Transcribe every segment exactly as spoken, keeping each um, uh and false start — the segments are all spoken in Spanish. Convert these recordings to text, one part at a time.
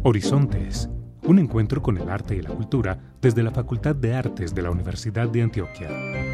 Horizontes, un encuentro con el arte y la cultura desde la Facultad de Artes de la Universidad de Antioquia.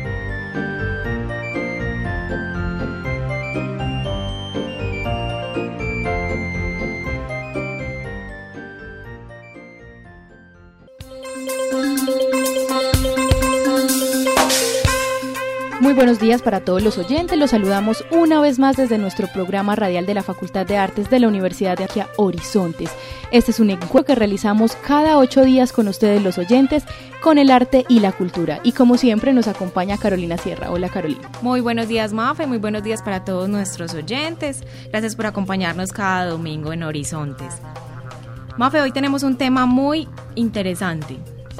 Muy buenos días para todos los oyentes, los saludamos una vez más desde nuestro programa radial de la Facultad de Artes de la Universidad de Antioquia, Horizontes. Este es un encuentro que realizamos cada ocho días con ustedes los oyentes, con el arte y la cultura. Y como siempre nos acompaña Carolina Sierra. Hola Carolina. Muy buenos días Mafe, muy buenos días para todos nuestros oyentes. Gracias por acompañarnos cada domingo en Horizontes. Mafe, hoy tenemos un tema muy interesante.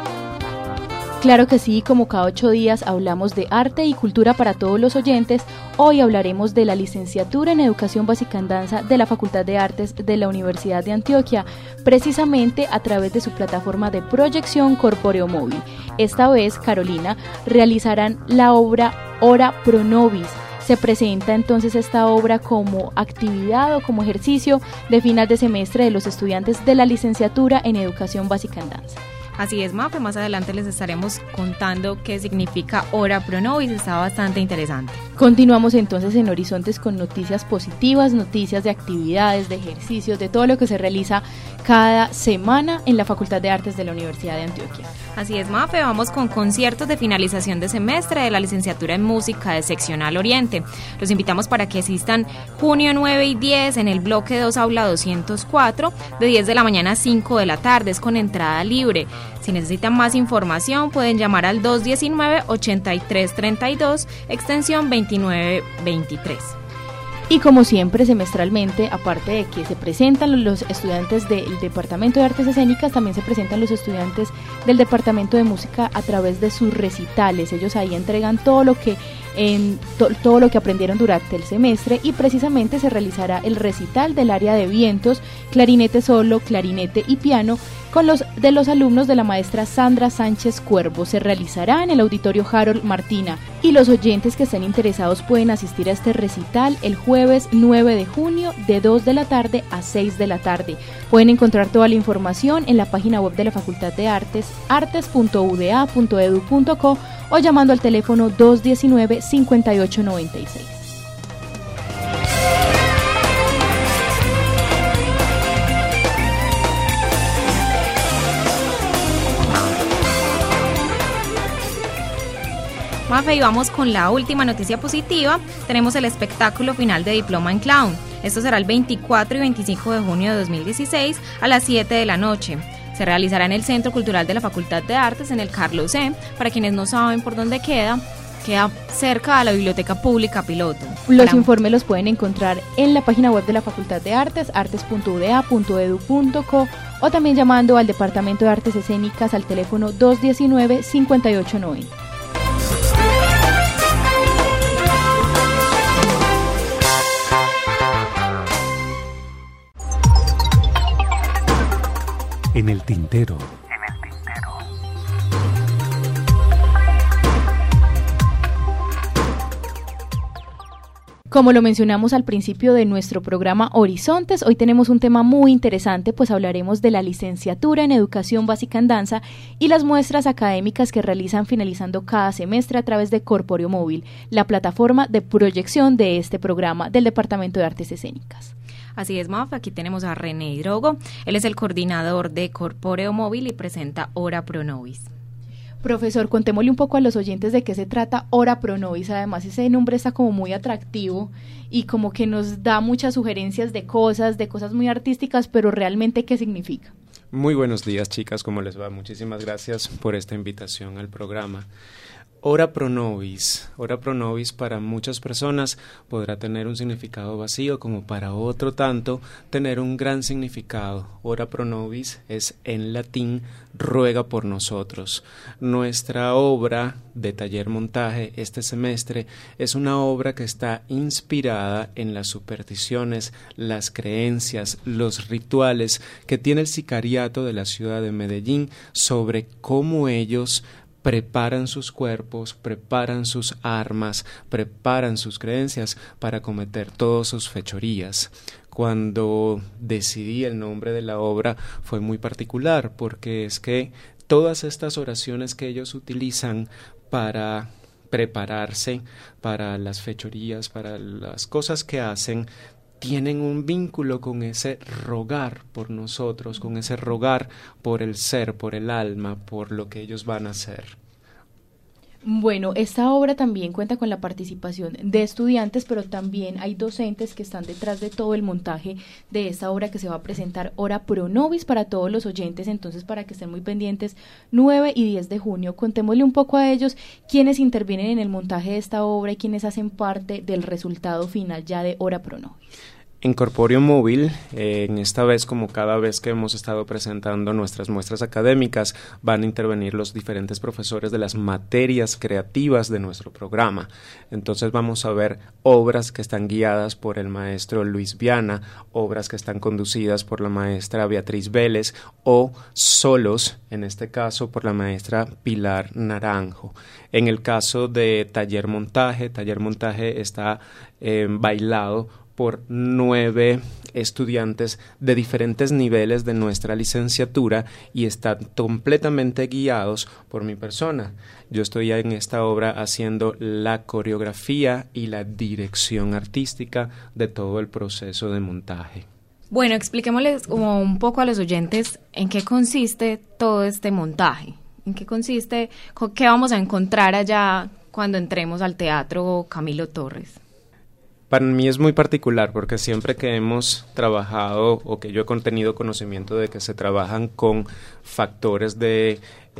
Claro que sí, como cada ocho días hablamos de arte y cultura para todos los oyentes, hoy hablaremos de la licenciatura en Educación Básica en Danza de la Facultad de Artes de la Universidad de Antioquia, precisamente a través de su plataforma de proyección Corpóreo Móvil. Esta vez, Carolina, realizarán la obra Ora Pro Nobis. Se presenta entonces esta obra como actividad o como ejercicio de final de semestre de los estudiantes de la licenciatura en Educación Básica en Danza. Así es, Mafe, más adelante les estaremos contando qué significa Ora Pro Nobis, está bastante interesante. Continuamos entonces en Horizontes con noticias positivas, noticias de actividades, de ejercicios, de todo lo que se realiza cada semana en la Facultad de Artes de la Universidad de Antioquia. Así es, Mafe, vamos con conciertos de finalización de semestre de la licenciatura en música de Seccional Oriente. Los invitamos para que asistan junio nueve y diez en el bloque dos aula doscientos cuatro de diez de la mañana a cinco de la tarde, es con entrada libre. Si necesitan más información pueden llamar al dos diecinueve, ochenta y tres treinta y dos, extensión veintinueve veintitrés. Y como siempre, semestralmente, aparte de que se presentan los estudiantes del Departamento de Artes Escénicas, también se presentan los estudiantes del Departamento de Música a través de sus recitales. Ellos ahí entregan todo lo que en to, todo lo que aprendieron durante el semestre y precisamente se realizará el recital del área de vientos, clarinete solo, clarinete y piano con los de los alumnos de la maestra Sandra Sánchez Cuervo. Se realizará en el auditorio Harold Martina y los oyentes que estén interesados pueden asistir a este recital el jueves nueve de junio de dos de la tarde a seis de la tarde. Pueden encontrar toda la información en la página web de la Facultad de Artes, artes punto u d a punto e d u punto co o llamando al teléfono dos diecinueve, cincuenta y ocho noventa y seis. Mafe, y vamos con la última noticia positiva. Tenemos el espectáculo final de Diploma en Clown. Esto será el veinticuatro y veinticinco de junio de dos mil dieciséis a las siete de la noche. Se realizará en el Centro Cultural de la Facultad de Artes, en el Carlos E. Para quienes no saben por dónde queda, queda cerca a la Biblioteca Pública Piloto. Los Para... informes los pueden encontrar en la página web de la Facultad de Artes, artes punto u d a punto e d u punto co o también llamando al Departamento de Artes Escénicas al teléfono dos diecinueve, cincuenta y ocho noventa. En el tintero. Como lo mencionamos al principio de nuestro programa Horizontes, hoy tenemos un tema muy interesante, pues hablaremos de la licenciatura en Educación Básica en Danza y las muestras académicas que realizan finalizando cada semestre a través de Corpóreo Móvil, la plataforma de proyección de este programa del Departamento de Artes Escénicas. Así es, Mafe, aquí tenemos a René Hidrogo, él es el coordinador de Corpóreo Móvil y presenta Ora Pro Nobis. Profesor, contémosle un poco a los oyentes de qué se trata Ora Pro Nobis. Además, ese nombre está como muy atractivo y como que nos da muchas sugerencias de cosas, de cosas muy artísticas, pero realmente, ¿qué significa? Muy buenos días, chicas, ¿cómo les va? Muchísimas gracias por esta invitación al programa. Ora Pro Nobis. Ora Pro Nobis para muchas personas podrá tener un significado vacío, como para otro tanto tener un gran significado. Ora Pro Nobis es en latín ruega por nosotros. Nuestra obra de taller montaje este semestre es una obra que está inspirada en las supersticiones, las creencias, los rituales que tiene el sicariato de la ciudad de Medellín sobre cómo ellos preparan sus cuerpos, preparan sus armas, preparan sus creencias para cometer todas sus fechorías. cuando decidí el nombre de la obra fue muy particular, porque es que todas estas oraciones que ellos utilizan para prepararse para las fechorías, para las cosas que hacen, tienen un vínculo con ese rogar por nosotros, con ese rogar por el ser, por el alma, por lo que ellos van a hacer. Bueno, esta obra también cuenta con la participación de estudiantes, pero también hay docentes que están detrás de todo el montaje de esta obra que se va a presentar Ora Pro Nobis para todos los oyentes, entonces para que estén muy pendientes, nueve y diez de junio. Contémosle un poco a ellos quiénes intervienen en el montaje de esta obra y quiénes hacen parte del resultado final ya de Ora Pro Nobis. En Corpóreo Móvil, eh, en esta vez, como cada vez que hemos estado presentando nuestras muestras académicas, van a intervenir los diferentes profesores de las materias creativas de nuestro programa. Entonces vamos a ver obras que están guiadas por el maestro Luis Viana, obras que están conducidas por la maestra Beatriz Vélez o solos, en este caso, por la maestra Pilar Naranjo. En el caso de Taller Montaje, Taller Montaje está eh, bailado por nueve estudiantes de diferentes niveles de nuestra licenciatura y están completamente guiados por mi persona. Yo estoy en esta obra haciendo la coreografía y la dirección artística de todo el proceso de montaje. Bueno, expliquémosles como un poco a los oyentes en qué consiste todo este montaje, en qué consiste, qué vamos a encontrar allá cuando entremos al Teatro Camilo Torres. Para mí es muy particular porque siempre que hemos trabajado o que yo he tenido conocimiento de que se trabajan con factores de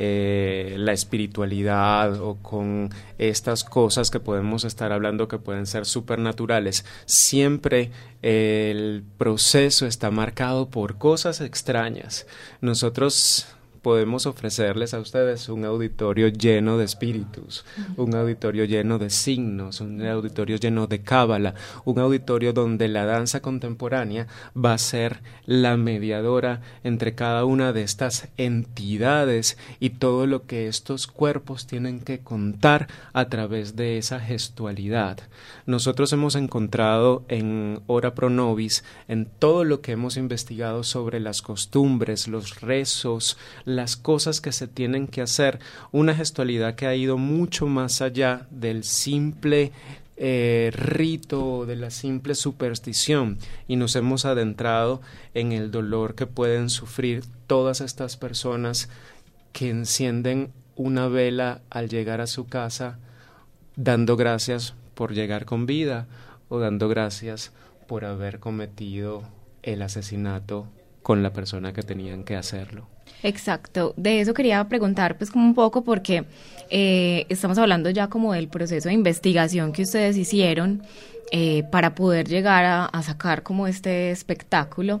eh, la espiritualidad o con estas cosas que podemos estar hablando que pueden ser supernaturales, siempre eh, el proceso está marcado por cosas extrañas. Nosotros podemos ofrecerles a ustedes un auditorio lleno de espíritus, un auditorio lleno de signos, un auditorio lleno de cábala, un auditorio donde la danza contemporánea va a ser la mediadora entre cada una de estas entidades y todo lo que estos cuerpos tienen que contar a través de esa gestualidad. Nosotros hemos encontrado en Ora Pro Nobis, en todo lo que hemos investigado sobre las costumbres, los rezos, las cosas que se tienen que hacer, una gestualidad que ha ido mucho más allá del simple eh, rito, de la simple superstición, y nos hemos adentrado en el dolor que pueden sufrir todas estas personas que encienden una vela al llegar a su casa, dando gracias por llegar con vida o dando gracias por haber cometido el asesinato con la persona que tenían que hacerlo. Exacto, de eso quería preguntar pues como un poco porque eh, estamos hablando ya como del proceso de investigación que ustedes hicieron eh, para poder llegar a, a sacar como este espectáculo.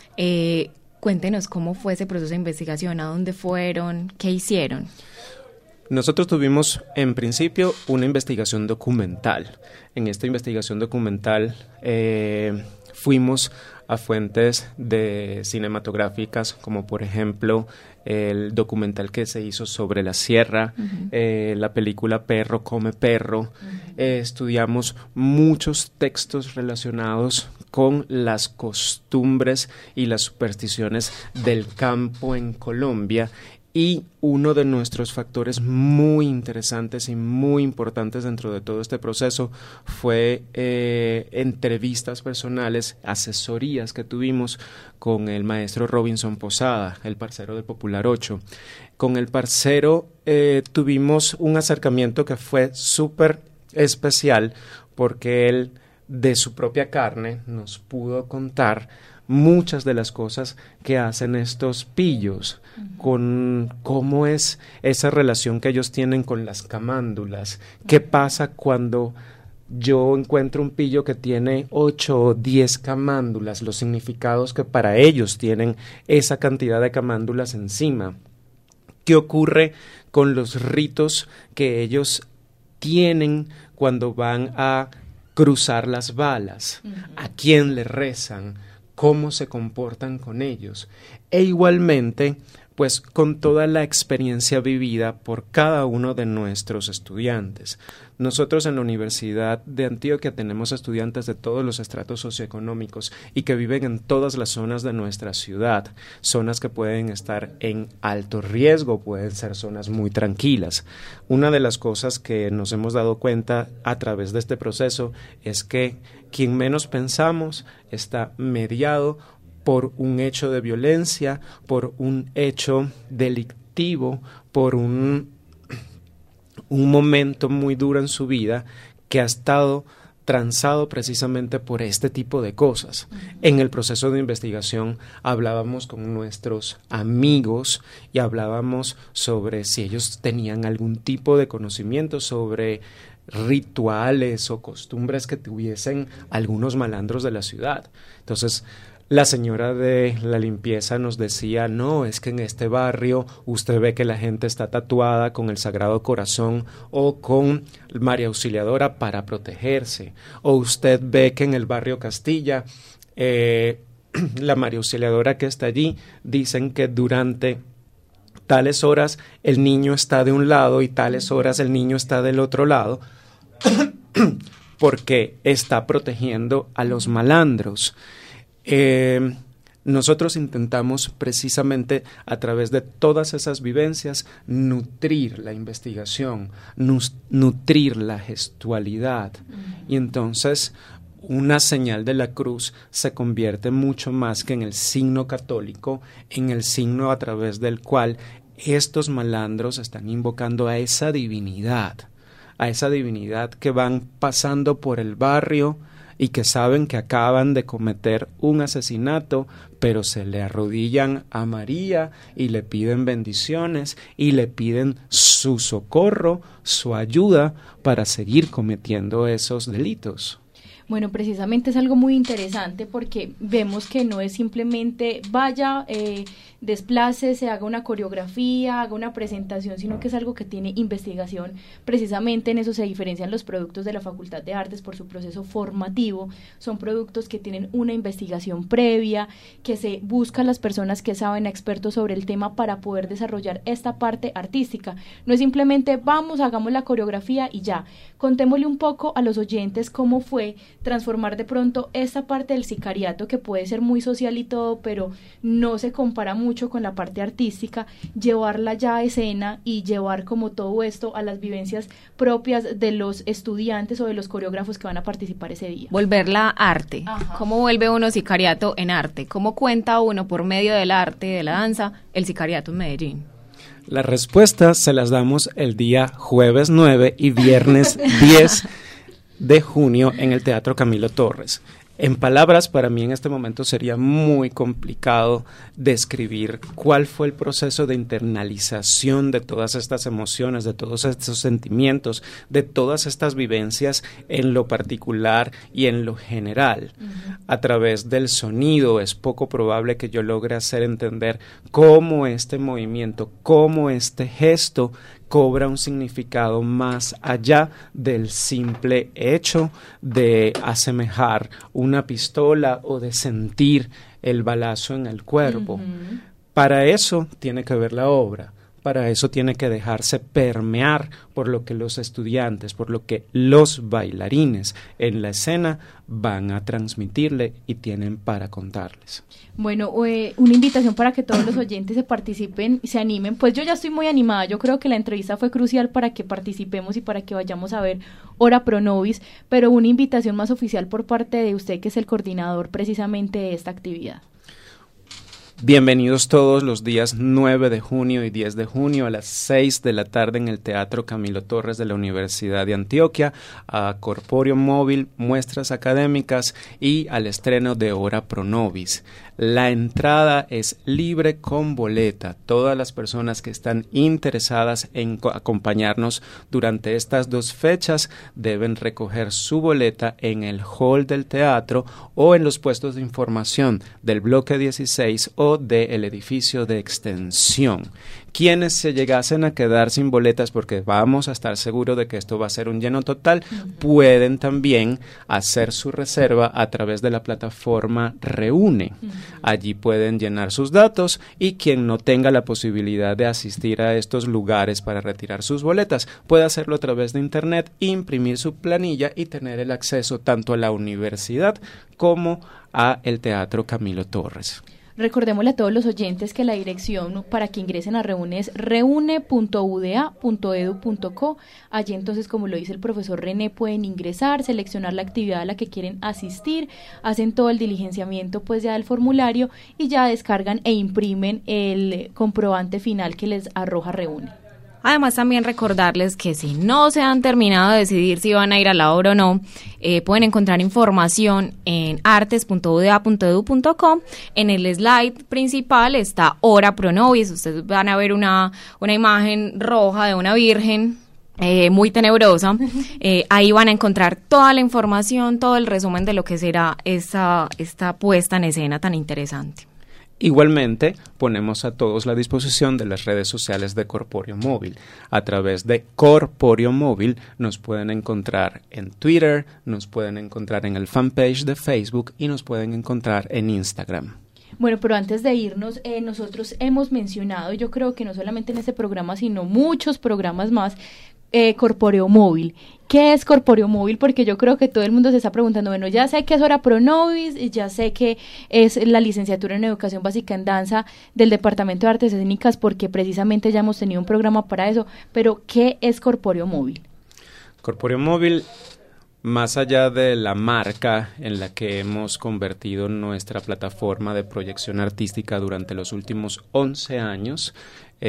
Eh, cuéntenos cómo fue ese proceso de investigación, a dónde fueron, qué hicieron. Nosotros tuvimos en principio una investigación documental. En esta investigación documental eh, fuimos a fuentes de cinematográficas como por ejemplo el documental que se hizo sobre la sierra, uh-huh. eh, la película Perro come perro. Uh-huh. eh, estudiamos muchos textos relacionados con las costumbres y las supersticiones del campo en Colombia. Y uno de nuestros factores muy interesantes y muy importantes dentro de todo este proceso fue eh, entrevistas personales, asesorías que tuvimos con el maestro Robinson Posada, el parcero del Popular ocho. Con el parcero eh, tuvimos un acercamiento que fue súper especial porque él de su propia carne nos pudo contar muchas de las cosas que hacen estos pillos, uh-huh. con cómo es esa relación que ellos tienen con las camándulas, uh-huh. qué pasa cuando yo encuentro un pillo que tiene ocho o diez camándulas, los significados que para ellos tienen esa cantidad de camándulas encima, qué ocurre con los ritos que ellos tienen cuando van a cruzar las balas, uh-huh. a quién le rezan, cómo se comportan con ellos. E igualmente pues con toda la experiencia vivida por cada uno de nuestros estudiantes. Nosotros en la Universidad de Antioquia tenemos estudiantes de todos los estratos socioeconómicos y que viven en todas las zonas de nuestra ciudad, zonas que pueden estar en alto riesgo, pueden ser zonas muy tranquilas. Una de las cosas que nos hemos dado cuenta a través de este proceso es que quien menos pensamos está mediado por un hecho de violencia, por un hecho delictivo, por un un momento muy duro en su vida que ha estado transado precisamente por este tipo de cosas. Uh-huh. En el proceso de investigación hablábamos con nuestros amigos y hablábamos sobre si ellos tenían algún tipo de conocimiento sobre rituales o costumbres que tuviesen algunos malandros de la ciudad. Entonces, la señora de la limpieza nos decía, no, es que en este barrio usted ve que la gente está tatuada con el Sagrado Corazón o con María Auxiliadora para protegerse. O usted ve que en el barrio Castilla, eh, la María Auxiliadora que está allí, dicen que durante tales horas el niño está de un lado y tales horas el niño está del otro lado, porque está protegiendo a los malandros. Eh, nosotros intentamos precisamente a través de todas esas vivencias nutrir la investigación, nus- nutrir la gestualidad. Uh-huh. Y entonces una señal de la cruz se convierte mucho más que en el signo católico, en el signo a través del cual estos malandros están invocando a esa divinidad, a esa divinidad que van pasando por el barrio y que saben que acaban de cometer un asesinato, pero se le arrodillan a María y le piden bendiciones y le piden su socorro, su ayuda para seguir cometiendo esos delitos. Bueno, precisamente es algo muy interesante porque vemos que no es simplemente vaya, eh, desplace, se haga una coreografía, haga una presentación, sino que es algo que tiene investigación. Precisamente en eso se diferencian los productos de la Facultad de Artes por su proceso formativo. Son productos que tienen una investigación previa, que se busca a las personas que saben, expertos sobre el tema para poder desarrollar esta parte artística. No es simplemente vamos, hagamos la coreografía y ya. Contémosle un poco a los oyentes cómo fue transformar de pronto esta parte del sicariato, que puede ser muy social y todo, pero no se compara mucho con la parte artística, llevarla ya a escena y llevar como todo esto a las vivencias propias de los estudiantes o de los coreógrafos que van a participar ese día. Volverla arte. Ajá. ¿Cómo vuelve uno sicariato en arte? ¿Cómo cuenta uno por medio del arte, de la danza, el sicariato en Medellín? Las respuestas se las damos el día jueves nueve y viernes diez de junio en el Teatro Camilo Torres. En palabras, para mí en este momento sería muy complicado describir cuál fue el proceso de internalización de todas estas emociones, de todos estos sentimientos, de todas estas vivencias en lo particular y en lo general. Uh-huh. A través del sonido es poco probable que yo logre hacer entender cómo este movimiento, cómo este gesto cobra un significado más allá del simple hecho de asemejar una pistola o de sentir el balazo en el cuerpo. Uh-huh. Para eso tiene que ver la obra, para eso tiene que dejarse permear por lo que los estudiantes, por lo que los bailarines en la escena van a transmitirle y tienen para contarles. Bueno, eh, una invitación para que todos los oyentes se participen y se animen. Pues yo ya estoy muy animada, yo creo que la entrevista fue crucial para que participemos y para que vayamos a ver Hora Pro Nobis, pero una invitación más oficial por parte de usted, que es el coordinador precisamente de esta actividad. Bienvenidos todos los días nueve de junio y diez de junio a las seis de la tarde en el Teatro Camilo Torres de la Universidad de Antioquia, a Corpóreo Móvil, muestras académicas y al estreno de Hora Pro Nobis. La entrada es libre con boleta. Todas las personas que están interesadas en co- acompañarnos durante estas dos fechas deben recoger su boleta en el hall del teatro o en los puestos de información del bloque dieciséis o o del edificio de extensión. Quienes se llegasen a quedar sin boletas, porque vamos a estar seguros de que esto va a ser un lleno total, uh-huh. pueden también hacer su reserva a través de la plataforma Reúne. Uh-huh. Allí pueden llenar sus datos y quien no tenga la posibilidad de asistir a estos lugares para retirar sus boletas, puede hacerlo a través de internet, imprimir su planilla y tener el acceso tanto a la universidad como a el Teatro Camilo Torres. Recordémosle a todos los oyentes que la dirección para que ingresen a Reúne es reúne punto u d a punto e d u punto co. Allí entonces, como lo dice el profesor René, pueden ingresar, seleccionar la actividad a la que quieren asistir, hacen todo el diligenciamiento pues ya del formulario y ya descargan e imprimen el comprobante final que les arroja Reúne. Además, también recordarles que si no se han terminado de decidir si van a ir a la obra o no, eh, pueden encontrar información en artes punto u d a punto e d u punto co. En el slide principal está Ora Pro Nobis. Ustedes van a ver una, una imagen roja de una virgen eh, muy tenebrosa. Eh, ahí van a encontrar toda la información, todo el resumen de lo que será esta, esta puesta en escena tan interesante. Igualmente, ponemos a todos la disposición de las redes sociales de Corpóreo Móvil. A través de Corpóreo Móvil nos pueden encontrar en Twitter, nos pueden encontrar en el fanpage de Facebook y nos pueden encontrar en Instagram. Bueno, pero antes de irnos, eh, nosotros hemos mencionado, yo creo que no solamente en este programa, sino muchos programas más, eh, Corpóreo Móvil. ¿Qué es Corpóreo Móvil? Porque yo creo que todo el mundo se está preguntando, bueno, ya sé que es Ora Pro Nobis, ya sé que es la licenciatura en Educación Básica en Danza del Departamento de Artes Escénicas, porque precisamente ya hemos tenido un programa para eso, pero ¿qué es Corpóreo Móvil? Corpóreo Móvil, más allá de la marca en la que hemos convertido nuestra plataforma de proyección artística durante los últimos once años,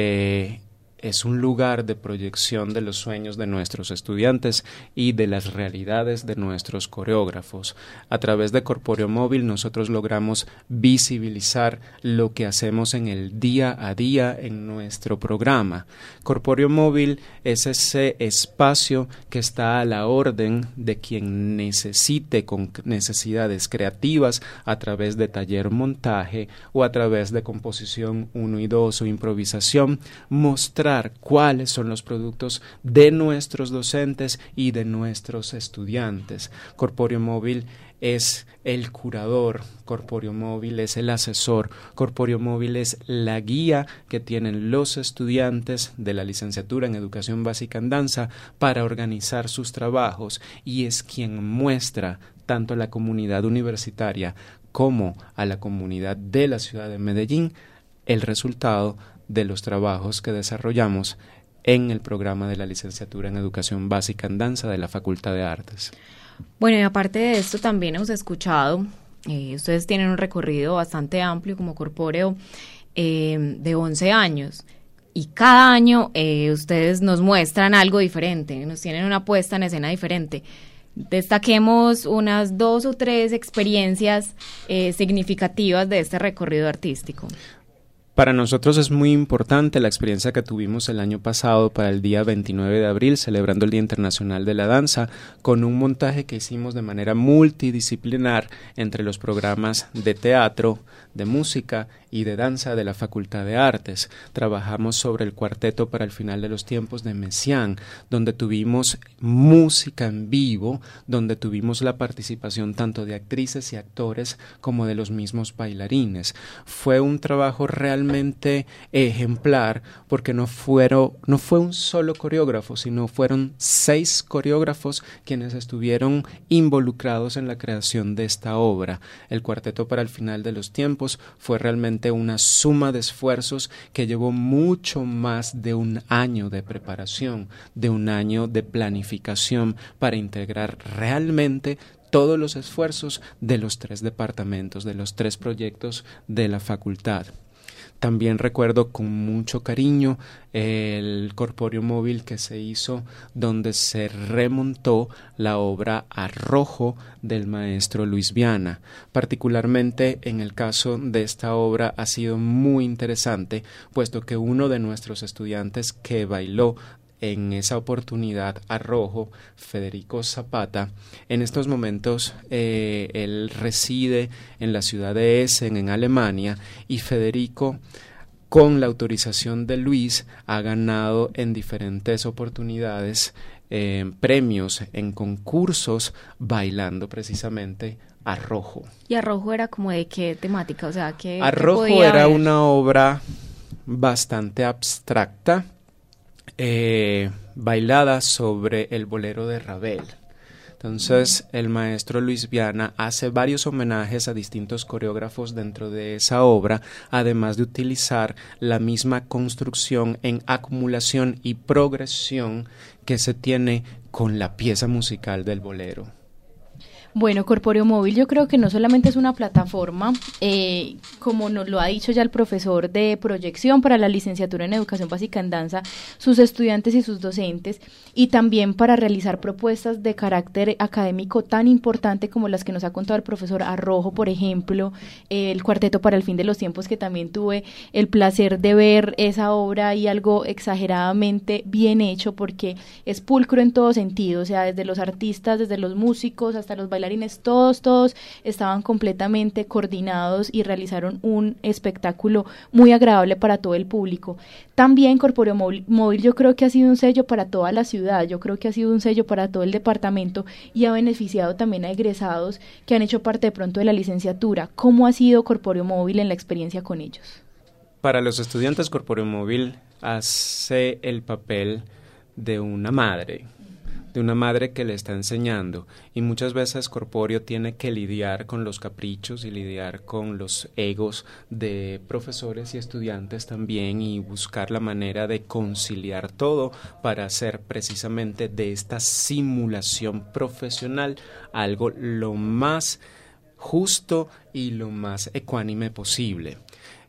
eh, es un lugar de proyección de los sueños de nuestros estudiantes y de las realidades de nuestros coreógrafos. A través de Corpóreo Móvil nosotros logramos visibilizar lo que hacemos en el día a día en nuestro programa. Corpóreo Móvil es ese espacio que está a la orden de quien necesite, con necesidades creativas, a través de taller montaje o a través de composición uno y dos o improvisación, mostrar cuáles son los productos de nuestros docentes y de nuestros estudiantes. Corpóreo Móvil es el curador, Corpóreo Móvil es el asesor, Corpóreo Móvil es la guía que tienen los estudiantes de la licenciatura en Educación Básica en Danza para organizar sus trabajos y es quien muestra tanto a la comunidad universitaria como a la comunidad de la ciudad de Medellín el resultado de los trabajos que desarrollamos en el programa de la licenciatura en Educación Básica en Danza de la Facultad de Artes. Bueno, y aparte de esto también hemos escuchado, eh, ustedes tienen un recorrido bastante amplio como Corpóreo eh, de once años y cada año eh, ustedes nos muestran algo diferente, nos tienen una puesta en escena diferente. Destaquemos unas dos o tres experiencias eh, significativas de este recorrido artístico. Para nosotros es muy importante la experiencia que tuvimos el año pasado para el día veintinueve de abril, celebrando el Día Internacional de la Danza, con un montaje que hicimos de manera multidisciplinar entre los programas de teatro, de música y de danza de la Facultad de Artes. Trabajamos sobre el cuarteto para el final de los tiempos de Messiaen, donde tuvimos música en vivo, donde tuvimos la participación tanto de actrices y actores como de los mismos bailarines. Fue un trabajo realmente ejemplar porque no, fueron, no fue un solo coreógrafo, sino fueron seis coreógrafos quienes estuvieron involucrados en la creación de esta obra. El cuarteto para el final de los tiempos fue realmente una suma de esfuerzos que llevó mucho más de un año de preparación, de un año de planificación para integrar realmente todos los esfuerzos de los tres departamentos, de los tres proyectos de la facultad. También recuerdo con mucho cariño el Corpóreo Móvil que se hizo donde se remontó la obra Arrojo del maestro Luis Viana. Particularmente en el caso de esta obra ha sido muy interesante, puesto que uno de nuestros estudiantes que bailó en esa oportunidad Arrojo, Federico Zapata. En estos momentos eh, él reside en la ciudad de Essen, en Alemania, y Federico, con la autorización de Luis, ha ganado en diferentes oportunidades eh, premios en concursos bailando precisamente Arrojo. ¿Y Arrojo era como de qué temática? O sea, ¿qué, Arrojo qué podía era haber? una obra bastante abstracta, eh, bailada sobre el bolero de Ravel. Entonces, el maestro Luis Viana hace varios homenajes a distintos coreógrafos dentro de esa obra, además de utilizar la misma construcción en acumulación y progresión que se tiene con la pieza musical del bolero. Bueno, Corpóreo Móvil yo creo que no solamente es una plataforma, eh, como nos lo ha dicho ya el profesor de proyección para la licenciatura en Educación Básica en Danza, sus estudiantes y sus docentes, y también para realizar propuestas de carácter académico tan importante como las que nos ha contado el profesor Arrojo, por ejemplo, eh, el Cuarteto para el Fin de los Tiempos, que también tuve el placer de ver esa obra y algo exageradamente bien hecho porque es pulcro en todo sentido, o sea, desde los artistas, desde los músicos hasta los bailarines, todos, todos estaban completamente coordinados y realizaron un espectáculo muy agradable para todo el público. También Corpóreo Móvil, Móvil yo creo que ha sido un sello para toda la ciudad, yo creo que ha sido un sello para todo el departamento y ha beneficiado también a egresados que han hecho parte de pronto de la licenciatura. ¿Cómo ha sido Corpóreo Móvil en la experiencia con ellos? Para los estudiantes, Corpóreo Móvil hace el papel de una madre, de una madre que le está enseñando, y muchas veces Corpóreo tiene que lidiar con los caprichos y lidiar con los egos de profesores y estudiantes también, y buscar la manera de conciliar todo para hacer precisamente de esta simulación profesional algo lo más justo y lo más ecuánime posible.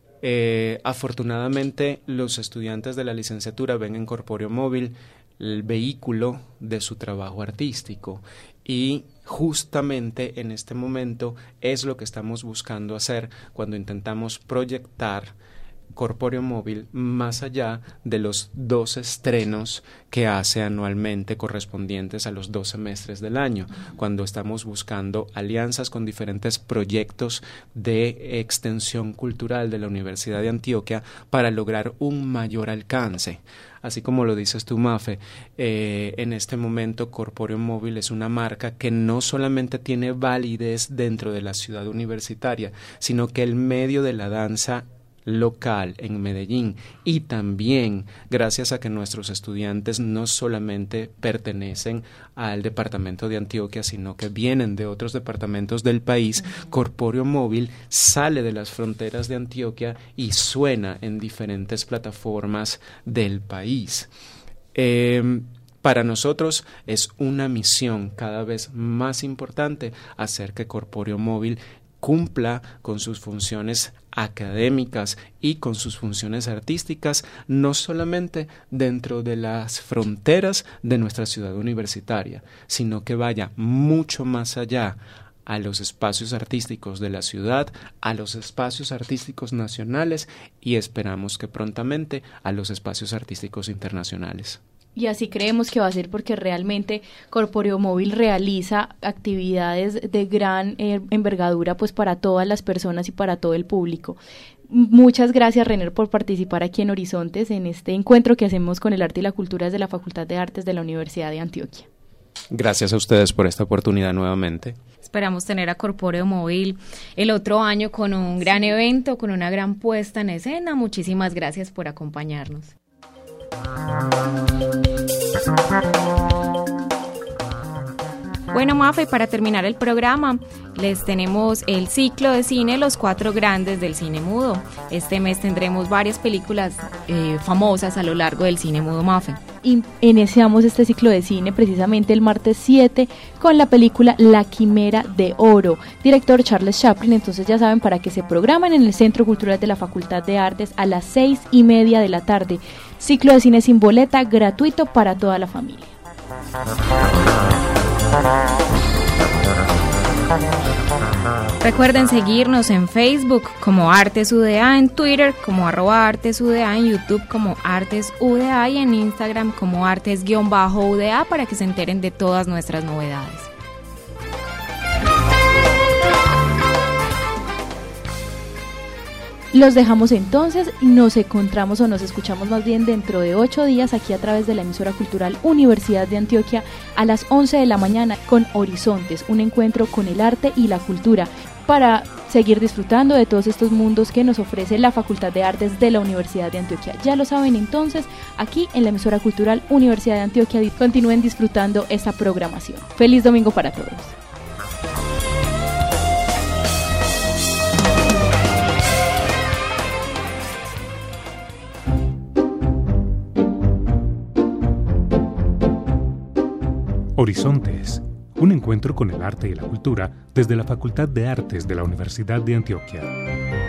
Eh, afortunadamente los estudiantes de la licenciatura ven en Corpóreo Móvil el vehículo de su trabajo artístico, y justamente en este momento es lo que estamos buscando hacer cuando intentamos proyectar Corpóreo Móvil más allá de los dos estrenos que hace anualmente correspondientes a los dos semestres del año, cuando estamos buscando alianzas con diferentes proyectos de extensión cultural de la Universidad de Antioquia para lograr un mayor alcance. Así como lo dices tú, Mafe, eh, en este momento Corpóreo Móvil es una marca que no solamente tiene validez dentro de la ciudad universitaria, sino que el medio de la danza local en Medellín, y también gracias a que nuestros estudiantes no solamente pertenecen al departamento de Antioquia, sino que vienen de otros departamentos del país, uh-huh. Corpóreo Móvil sale de las fronteras de Antioquia y suena en diferentes plataformas del país. Eh, Para nosotros es una misión cada vez más importante hacer que Corpóreo Móvil cumpla con sus funciones académicas y con sus funciones artísticas, no solamente dentro de las fronteras de nuestra ciudad universitaria, sino que vaya mucho más allá, a los espacios artísticos de la ciudad, a los espacios artísticos nacionales, y esperamos que prontamente a los espacios artísticos internacionales. Y así creemos que va a ser, porque realmente Corpóreo Móvil realiza actividades de gran eh, envergadura pues para todas las personas y para todo el público. Muchas gracias, Rener, por participar aquí en Horizontes en este encuentro que hacemos con el arte y la cultura desde la Facultad de Artes de la Universidad de Antioquia. Gracias a ustedes por esta oportunidad nuevamente. Esperamos tener a Corpóreo Móvil el otro año con un gran evento, con una gran puesta en escena. Muchísimas gracias por acompañarnos. Bueno, Mafe, para terminar el programa, les tenemos el ciclo de cine Los Cuatro Grandes del Cine Mudo. Este mes tendremos varias películas eh, famosas a lo largo del cine mudo, Mafe. Y iniciamos este ciclo de cine precisamente el martes siete con la película La Quimera de Oro, director Charles Chaplin. Entonces ya saben, para que se programen en el Centro Cultural de la Facultad de Artes a las seis y media de la tarde. Ciclo de cine sin boleta, gratuito para toda la familia. Recuerden seguirnos en Facebook como Artes U D A, en Twitter como arroba Artes U D A, en YouTube como Artes U D A y en Instagram como Artes-U D A para que se enteren de todas nuestras novedades. Los dejamos entonces y nos encontramos o nos escuchamos más bien dentro de ocho días aquí a través de la emisora cultural Universidad de Antioquia a las once de la mañana con Horizontes, un encuentro con el arte y la cultura para seguir disfrutando de todos estos mundos que nos ofrece la Facultad de Artes de la Universidad de Antioquia. Ya lo saben entonces, aquí en la emisora cultural Universidad de Antioquia continúen disfrutando esta programación. Feliz domingo para todos. Horizontes, un encuentro con el arte y la cultura desde la Facultad de Artes de la Universidad de Antioquia.